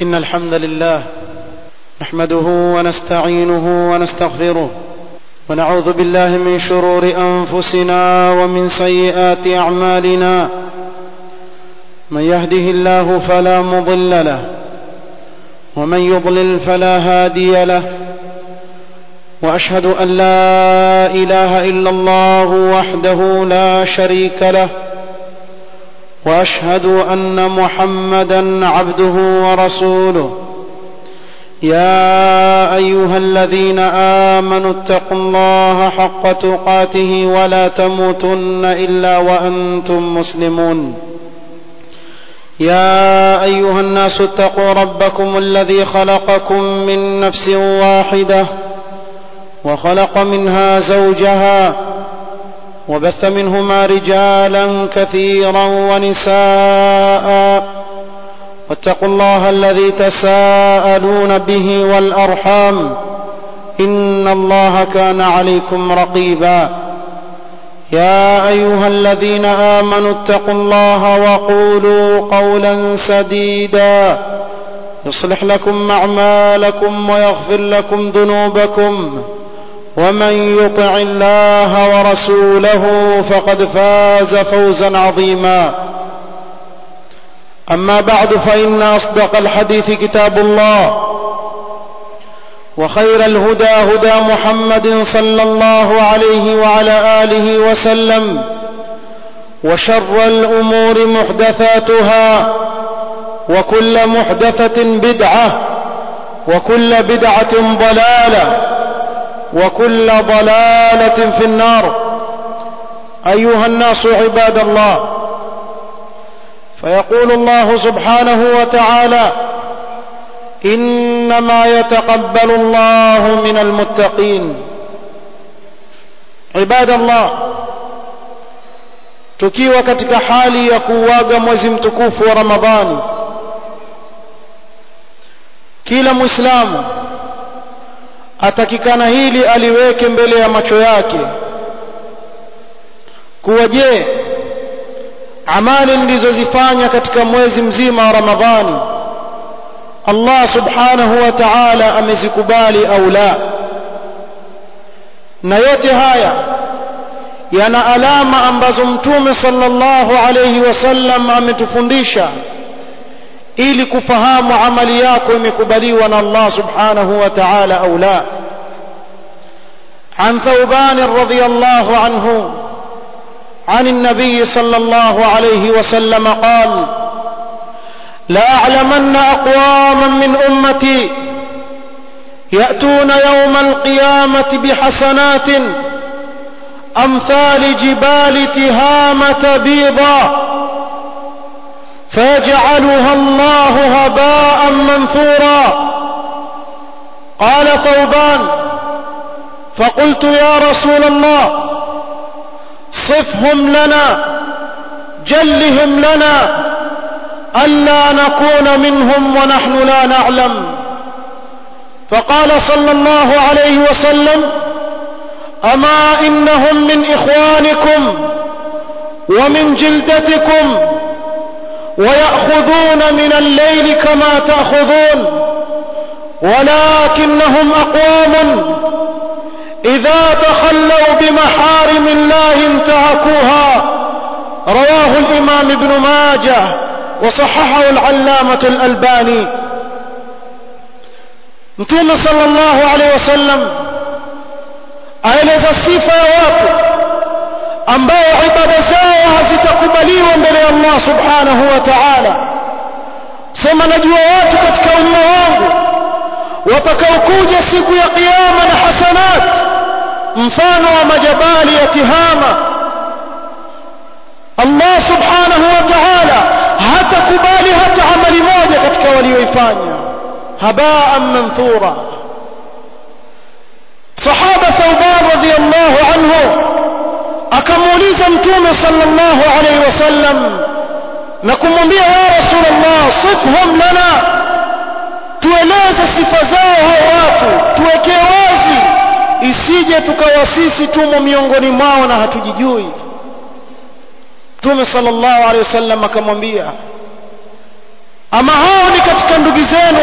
إن الحمد لله نحمده ونستعينه ونستغفره ونعوذ بالله من شرور أنفسنا ومن سيئات أعمالنا. من يهده الله فلا مضل له ومن يضلل فلا هادي له، وأشهد أن لا إله إلا الله وحده لا شريك له، وأشهد أن محمدًا عبده ورسوله. يا أيها الذين آمنوا اتقوا الله حق تقاته ولا تموتن إلا وأنتم مسلمون. يا أيها الناس اتقوا ربكم الذي خلقكم من نفس واحدة وخلق منها زوجها وبث منهما رجالا كثيرا ونساء، واتقوا الله الذي تساءلون به والأرحام إن الله كان عليكم رقيبا. يا أيها الذين آمنوا اتقوا الله وقولوا قولا سديدا يصلح لكم أعمالكم ويغفر لكم ذنوبكم، ومن يطع الله ورسوله فقد فاز فوزا عظيما. أما بعد، فإن أصدق الحديث كتاب الله، وخير الهدى هدى محمد صلى الله عليه وعلى آله وسلم، وشر الأمور محدثاتها، وكل محدثة بدعة، وكل بدعة ضلالة، وكل ضلالة في النار. أيها الناس عباد الله، فيقول الله سبحانه وتعالى: إنما يتقبل الله من المتقين. عباد الله، tukiwa katika hali ya kuuaga mwezi mtukufu wa Ramadhani, kila Muislamu atakikana hili aliweke mbele ya macho yake, kuwa je, amali nilizozifanya katika mwezi mzima wa Ramadhani Allah subhanahu wa ta'ala amezikubali au la? Na yote haya yana alama ambazo Mtume sallallahu alayhi wasallam ametufundisha ili kufahamu amali yako imekubaliwa na Allah subhanahu wa ta'ala au la. عن ثوبان رضي الله عنه عن النبي صلى الله عليه وسلم قال: لا أعلمن أقواما من أمتي يأتون يوم القيامة بحسنات أمثال جبال تهامة بيضا فيجعلها الله هباء منثورا. قال ثوبان: فقلت يا رسول الله صفهم لنا، جلهم لنا، ألا نكون منهم ونحن لا نعلم. فقال صلى الله عليه وسلم: أما إنهم من إخوانكم ومن جلدتكم ويأخذون من الليل كما تأخذون، ولكنهم أقوام إذا تخلوا بمحارم الله انتهكوها. رواه الإمام ابن ماجه وصححه العلامة الألباني. Mtume sallallahu alaihi wasallam aeleza sifa ya watu ambao ibada zao hazitakubaliwa mbele ya Allah subhanahu wa ta'ala. Sema, najua watu katika umma wangu watakaokuja siku ya kiyama na hasanat mfano wa majabali ya Tihama. Allah subhanahu wa ta'ala hatakubali hata amali moja katika walioifanya, habaan manthura. Sahaba Thawban radhiyallahu anhu akamuuliza Mtume sallallahu alayhi wasallam na kumwambia: ya Rasulullah, sifhum lana, tueleze sifa zao hao watu, tuwekee wazi, isije tukawa sisi tumo miongoni mwao na hatujijui. Mtume sallallahu alayhi wasallam akamwambia: ama hao ni katika ndugu zenu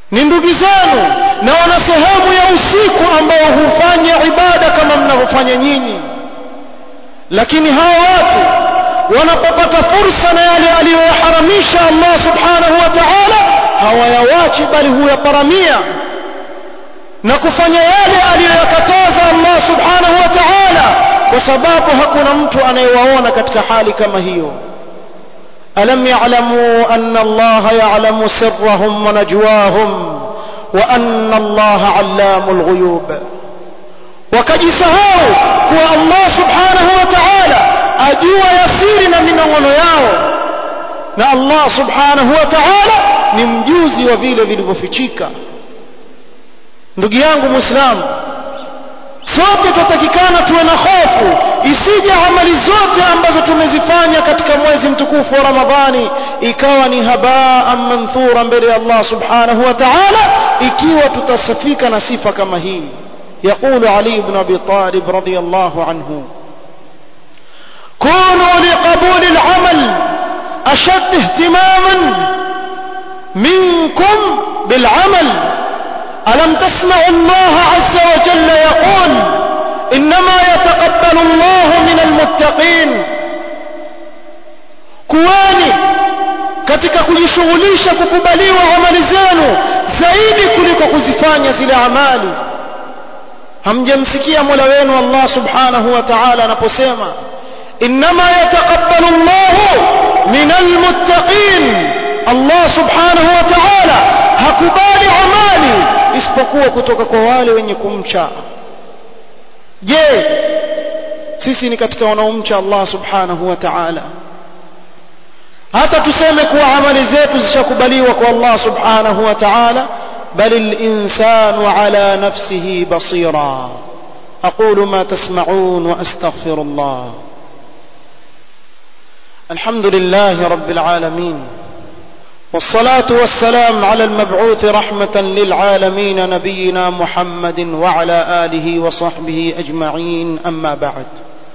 ni ndugu zenu na wana sehemu ya usiku ambao hufanya ibada kama mnavyofanya nyinyi. Lakini hawa watu wanapopata fursa na yale aliyoharamisha Allah subhanahu wa ta'ala hawayawachi, bali huyaparamia na kufanya yale aliyoyakataza Allah subhanahu wa ta'ala, kwa sababu hakuna mtu anayewaona katika hali kama hiyo. ألم يعلموا أن الله يعلم سرهم ونجواهم وأن الله علام الغيوب. وكجسهوا كوا الله سبحانه وتعالى أجوا يسيرنا من ونياو na Allah subhanahu wa ta'ala ni mjuzi wa vile vilivyofichika. Ndugu yangu Muislamu, sote tutakikana tuwe na hofu isije amali zote ambazo tumezifanya katika mwezi mtukufu wa Ramadhani ikawa ni habaa manthura mbele ya Allah subhanahu wa ta'ala, ikiwa tutasafika na sifa kama hii. يقول علي بن أبي طالب رضي الله عنه: كونوا لقبول العمل أشد اهتماما منكم بالعمل. ألم تسمعوا الله عز وجل يقول: إنما يتقبل الله من المتقين. kuweni katika kujishughulisha kukubaliwa amali zenu zaidi kuliko kuzifanya zile amali. hamjamsikia Mola wenu Allah subhanahu wa ta'ala anaposema إنما يتقبل الله من المتقين؟ Allah subhanahu wa ta'ala hakubali amali isipokuwa kutoka kwa wale wenye kumcha. Je, sisi ni katika wanaomcha Allah subhanahu wa ta'ala? hata tuseme kuwa amali zetu zishakubaliwa kwa Allah subhanahu wa ta'ala, bal al-insanu ala nafsihi basira. aqulu ma tasma'un wa astaghfirullah. alhamdulillahi rabbil alamin, والصلاة والسلام على المبعوث رحمة للعالمين نبينا محمد وعلى آله وصحبه أجمعين. أما بعد،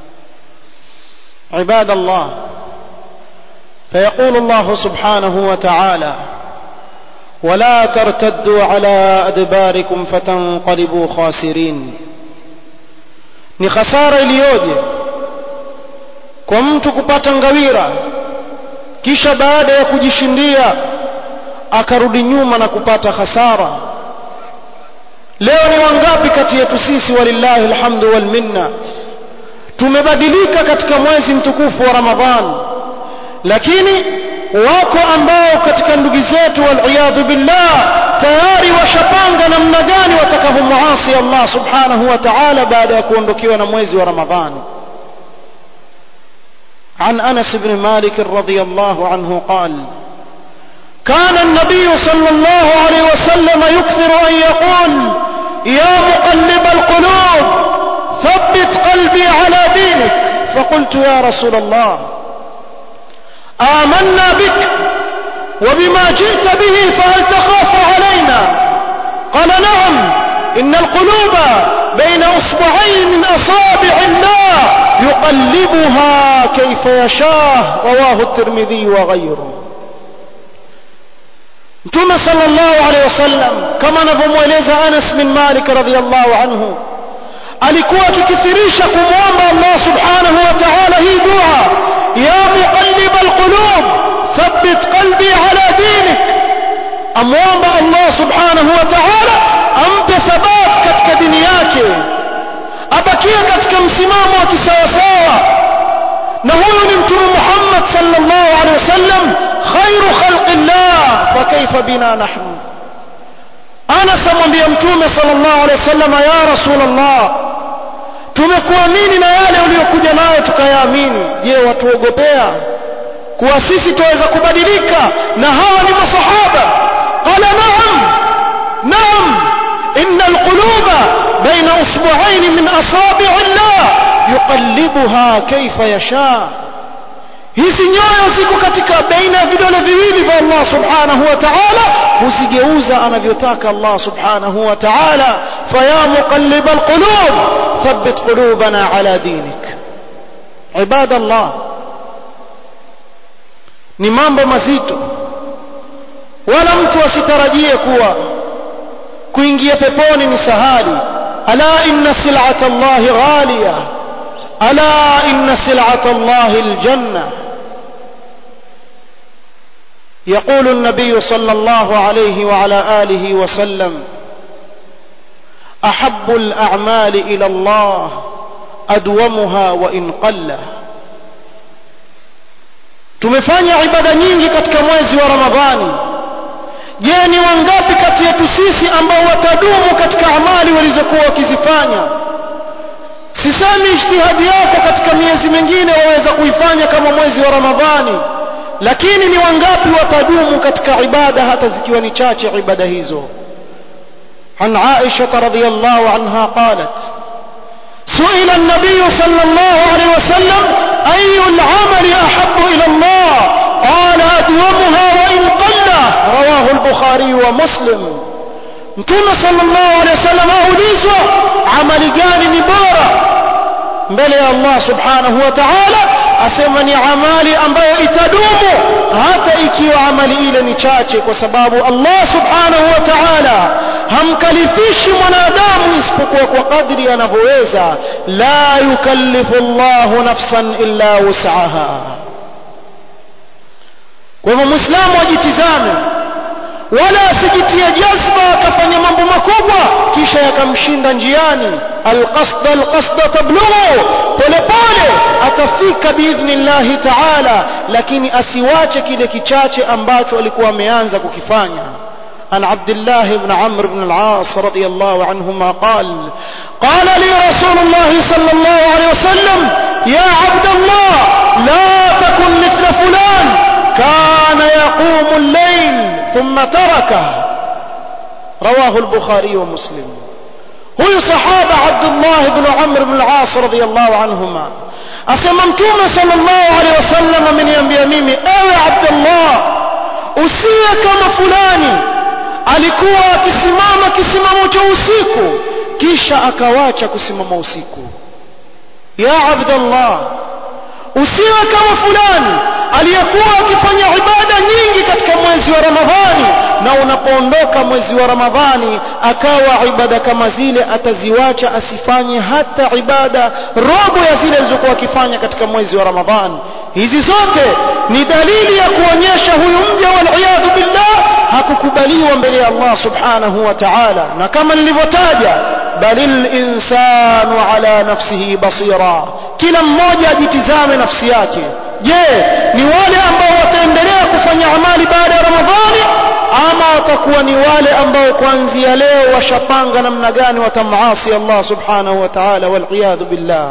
عباد الله، فيقول الله سبحانه وتعالى: ولا ترتدوا على أدباركم فتنقلبوا خاسرين. ni khasara iliyoje kwa mtu kupata ngawira kisha baada ya kujishindia akarudi nyuma na kupata hasara. Leo ni wangapi kati yetu sisi, walillahi alhamdu wal minna, tumebadilika katika mwezi mtukufu wa Ramadhan, lakini wako ambao katika ndugu zetu wal billah tayari washapanga namna gani watakavyomuasi Allah subhanahu wa ta'ala baada ya kuondokewa na mwezi wa Ramadhan. عن أنس بن مالك رضي الله عنه قال: كان النبي صلى الله عليه وسلم يكثر أن يقول: يا مقلب القلوب ثبت قلبي على دينك. فقلت: يا رسول الله، آمنا بك وبما جئت به فهل تخاف علينا؟ قال: نعم، إن القلوب بين أصبعين من أصابع الله يقلبها كيف يشاء. رواه الترمذي وغيره. Mtume sallallahu alayhi wasallam, kama anavyomweleza Anas bin Malik radhiyallahu anhu, alikuwa akikithirisha kumwomba Allah subhanahu wa ta'ala hii dua: ya muqallib alqulub thabbit qalbi ala dinik. amwomba Allah subhanahu wa ta'ala ampe thabat katika dini yake, abakie katika msimamo wa kisawasawa. na huyu ni Mtume Muhammad sallallahu alaihi wasallam, khairu khalqillah, fa kaifa bina nahnu? Anas amwambia Mtume sallallahu alaihi wasallam: ya Rasulullah, tumekuamini na yale uliyokuja nayo tukayaamini, je, watuogopea kuwa sisi tuweza kubadilika na hawa ni masahaba? Qala: naam, inna alquluba baina usbu'ain min asabi' Allah yuqallibuha kayfa yasha. hizi nyoyo ziko katika baina ya vidole viwili vya Allah subhanahu wa ta'ala, huzigeuza anavyotaka Allah subhanahu wa ta'ala. faya muqallib alqulub thabbit qulubana ala dinik. ibadallah, ni mambo mazito, wala mtu asitarajie kuwa kuingia peponi ni sahali. Ala inna sil'ata Allahi ghaliya, ala inna sil'ata Allahi aljanna. يقول النبي صلى الله عليه وعلى آله وسلم: أحب الأعمال إلى الله أدومها وإن قل. tumefanya ibada nyingi katika mwezi wa Ramadhani. Je, ni wangapi kati yetu sisi ambao watadumu katika amali walizokuwa wakizifanya? Sisemi ijtihadi yako katika miezi mingine waweza kuifanya kama mwezi wa Ramadhani, lakini ni wangapi watadumu katika ibada hata zikiwa ni chache ibada hizo? عن عائشة رضي الله عنها قالت: سئل النبي صلى الله عليه وسلم: أي العمل أحب إلى الله؟ قال: أدومها وإن قل. رواه البخاري ومسلم. متى صلى الله عليه وسلم أوليزوا عمل جاني بارا mbele Allah subhanahu wa ta'ala, asema ni amali ambayo itadumu hata ikiwa amali ile ni chache, kwa sababu Allah subhanahu wa ta'ala hamkalifishi mwanadamu isipokuwa kwa kadri anavyoweza. La yukallifu Allahu nafsan illa wus'aha. Kwa hivyo muislamu ajitizame, wala asijitie jazba akafanya mambo makubwa kisha yakamshinda njiani. Alqasda tablughu, pole pole atafika biidhnillahi ta'ala, lakini asiwache kile kichache ambacho alikuwa ameanza kukifanya. عن عبد الله بن عمرو بن العاص رضي الله عنهما قال لي رسول الله صلى الله عليه وسلم: يا عبد الله، لا تكن مثل فلان كان يقوم الليل ثم تركه. رواه البخاري ومسلم. هو صحابة عبد الله بن عمرو بن العاص رضي الله عنهما أسمى متوم صلى الله عليه وسلم من ينبي ميمي: أي عبد الله، usiwe kama fulani alikuwa akisimama kisimamo cha usiku kisha akawacha kusimama usiku. Ya Abdullah, usiwe kama fulani aliyekuwa akifanya ibada nyingi katika mwezi wa Ramadhani, na unapoondoka mwezi wa Ramadhani akawa ibada kama zile ataziwacha, asifanye hata ibada robo ya zile alizokuwa akifanya katika mwezi wa Ramadhani. Hizi zote ni dalili ya kuonyesha huyu mja wal-iyadhu billah hakukubaliwa mbele ya Allah subhanahu wa ta'ala. Na kama nilivyotaja, balil insanu ala nafsihi basira, kila mmoja ajitizame nafsi yake. Je, ni wale ambao wataendelea kufanya amali baada ya Ramadhani, ama watakuwa ni wale ambao kuanzia leo washapanga namna gani watamuasi Allah subhanahu wa ta'ala, wal-iyadhu billah.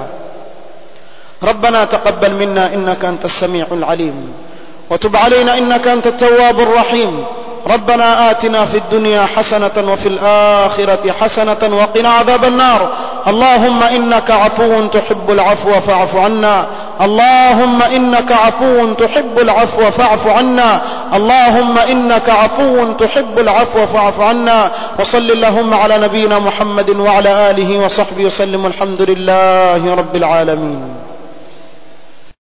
ربنا تقبل منا إنك أنت السميع العليم، وتب علينا إنك أنت التواب الرحيم. ربنا آتنا في الدنيا حسنة وفي الآخرة حسنة وقنا عذاب النار. اللهم إنك عفو تحب العفو فاعف عنا. اللهم إنك عفو تحب العفو فاعف عنا. اللهم إنك عفو تحب العفو فاعف عنا. وصل اللهم على نبينا محمد وعلى آله وصحبه وسلم. الحمد لله رب العالمين.